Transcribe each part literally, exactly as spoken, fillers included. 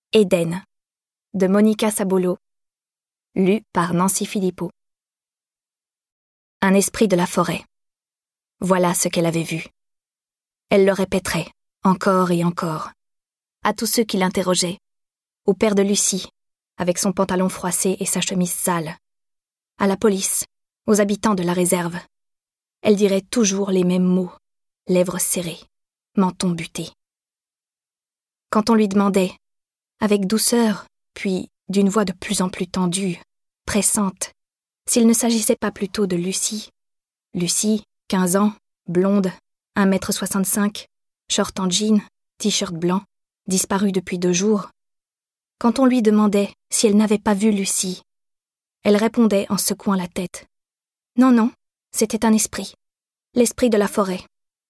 Éden, de Monica Sabolo, lu par Nancy Philippot. Un esprit de la forêt. Voilà ce qu'elle avait vu. Elle le répéterait, encore et encore, à tous ceux qui l'interrogeaient, au père de Lucie, avec son pantalon froissé et sa chemise sale, à la police, aux habitants de la réserve. Elle dirait toujours les mêmes mots, lèvres serrées, menton buté. Quand on lui demandait, avec douceur, puis d'une voix de plus en plus tendue, pressante, s'il ne s'agissait pas plutôt de Lucie, Lucie, quinze ans, blonde, un mètre soixante-cinq, short en jean, t-shirt blanc, disparue depuis deux jours. Quand on lui demandait si elle n'avait pas vu Lucie, elle répondait en secouant la tête. Non, non, c'était un esprit, l'esprit de la forêt.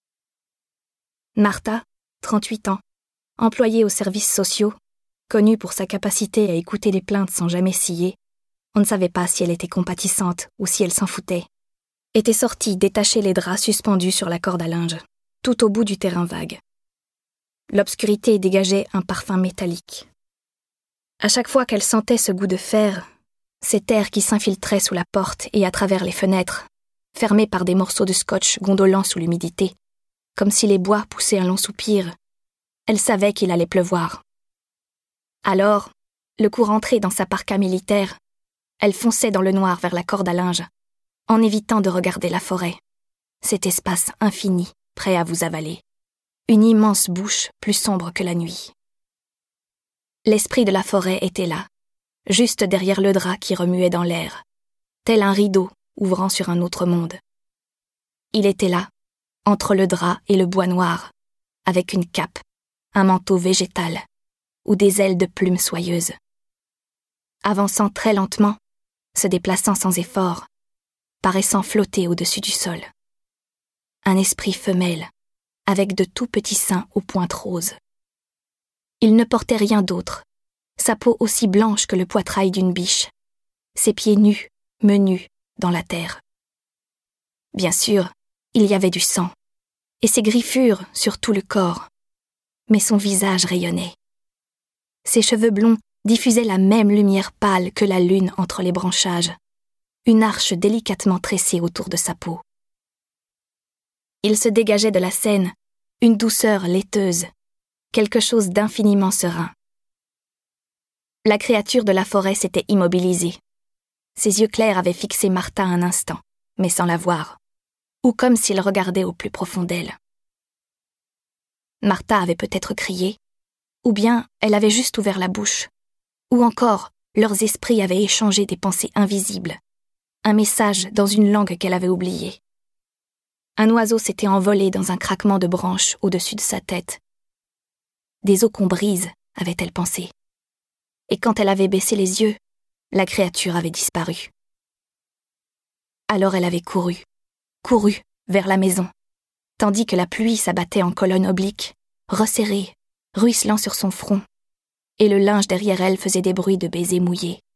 Martha, trente-huit ans, employée aux services sociaux, connue pour sa capacité à écouter les plaintes sans jamais scier, on ne savait pas si elle était compatissante ou si elle s'en foutait, était sortie détacher les draps suspendus sur la corde à linge, tout au bout du terrain vague. L'obscurité dégageait un parfum métallique. À chaque fois qu'elle sentait ce goût de fer, cet air qui s'infiltrait sous la porte et à travers les fenêtres, fermées par des morceaux de scotch gondolant sous l'humidité, comme si les bois poussaient un long soupir, elle savait qu'il allait pleuvoir. Alors, le coup rentré dans sa parka militaire, elle fonçait dans le noir vers la corde à linge, en évitant de regarder la forêt, cet espace infini, prêt à vous avaler, une immense bouche plus sombre que la nuit. L'esprit de la forêt était là, juste derrière le drap qui remuait dans l'air, tel un rideau ouvrant sur un autre monde. Il était là, entre le drap et le bois noir, avec une cape, un manteau végétal, ou des ailes de plumes soyeuses. Avançant très lentement, se déplaçant sans effort, paraissant flotter au-dessus du sol. Un esprit femelle, avec de tout petits seins aux pointes roses. Il ne portait rien d'autre, sa peau aussi blanche que le poitrail d'une biche, ses pieds nus, menus, dans la terre. Bien sûr, il y avait du sang, et ses griffures sur tout le corps, mais son visage rayonnait. Ses cheveux blonds diffusaient la même lumière pâle que la lune entre les branchages, une arche délicatement tressée autour de sa peau. Il se dégageait de la scène une douceur laiteuse, quelque chose d'infiniment serein. La créature de la forêt s'était immobilisée. Ses yeux clairs avaient fixé Martha un instant, mais sans la voir, ou comme s'il regardait au plus profond d'elle. Martha avait peut-être crié, ou bien elle avait juste ouvert la bouche, ou encore leurs esprits avaient échangé des pensées invisibles, un message dans une langue qu'elle avait oubliée. Un oiseau s'était envolé dans un craquement de branches au-dessus de sa tête. Des eaux qu'on brise, avait-elle pensé. Et quand elle avait baissé les yeux, la créature avait disparu. Alors elle avait couru, couru vers la maison, tandis que la pluie s'abattait en colonne oblique, resserrée, ruisselant sur son front, et le linge derrière elle faisait des bruits de baisers mouillés.